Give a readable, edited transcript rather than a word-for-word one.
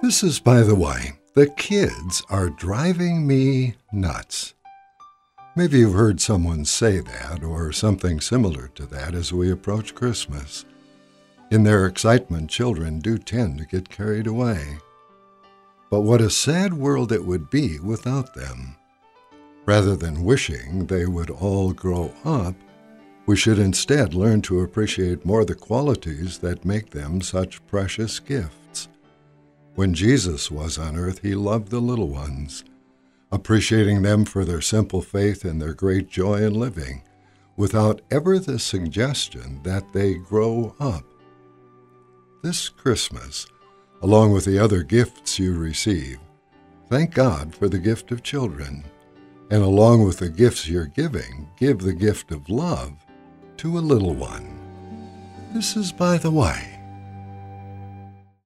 This is, by the way, the kids are driving me nuts. Maybe you've heard someone say that or something similar to that as we approach Christmas. In their excitement, children do tend to get carried away. But what a sad world it would be without them. Rather than wishing they would all grow up, we should instead learn to appreciate more the qualities that make them such precious gifts. When Jesus was on earth, he loved the little ones, appreciating them for their simple faith and their great joy in living, without ever the suggestion that they grow up. This Christmas, along with the other gifts you receive, thank God for the gift of children, and along with the gifts you're giving, give the gift of love to a little one. This is By the Way.